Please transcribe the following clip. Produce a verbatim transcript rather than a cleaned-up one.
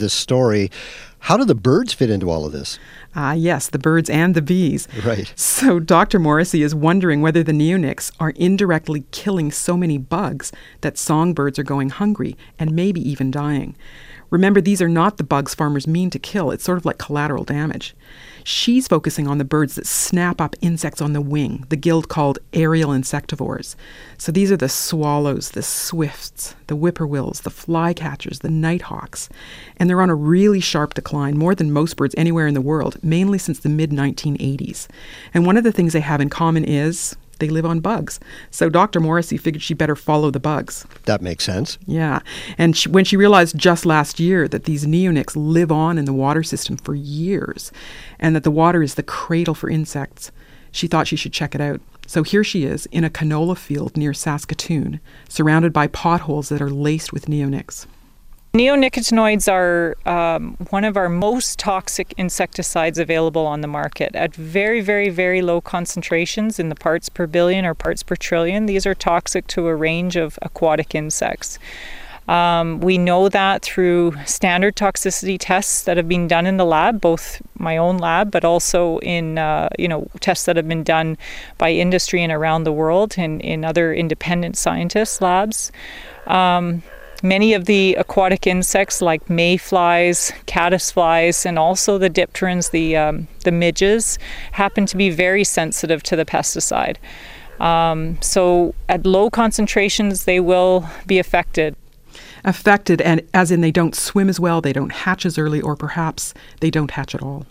this story. How do the birds fit into all of this? Ah, yes, the birds and the bees. Right. So Doctor Morrissey is wondering whether the neonics are indirectly killing so many bugs that songbirds are going hungry and maybe even dying. Remember, these are not the bugs farmers mean to kill. It's sort of like collateral damage. She's focusing on the birds that snap up insects on the wing, the guild called aerial insectivores. So these are the swallows, the swifts, the whippoorwills, the flycatchers, the nighthawks. And they're on a really sharp decline, more than most birds anywhere in the world, mainly since the mid nineteen eighties. And one of the things they have in common is they live on bugs. So Doctor Morrissey figured she better follow the bugs. That makes sense. Yeah. And she, when she realized just last year that these neonics live on in the water system for years and that the water is the cradle for insects, she thought she should check it out. So here she is in a canola field near Saskatoon, surrounded by potholes that are laced with neonics. Neonicotinoids are um, one of our most toxic insecticides available on the market at very, very, very low concentrations in the parts per billion or parts per trillion. These are toxic to a range of aquatic insects. Um, we know that through standard toxicity tests that have been done in the lab, both my own lab, but also in uh, you know tests that have been done by industry and around the world in, in other independent scientists' labs. Um, Many of the aquatic insects like mayflies, caddisflies, and also the dipterans, the, um, the midges, happen to be very sensitive to the pesticide. Um, so at low concentrations, they will be affected. Affected, and as in they don't swim as well, they don't hatch as early, or perhaps they don't hatch at all.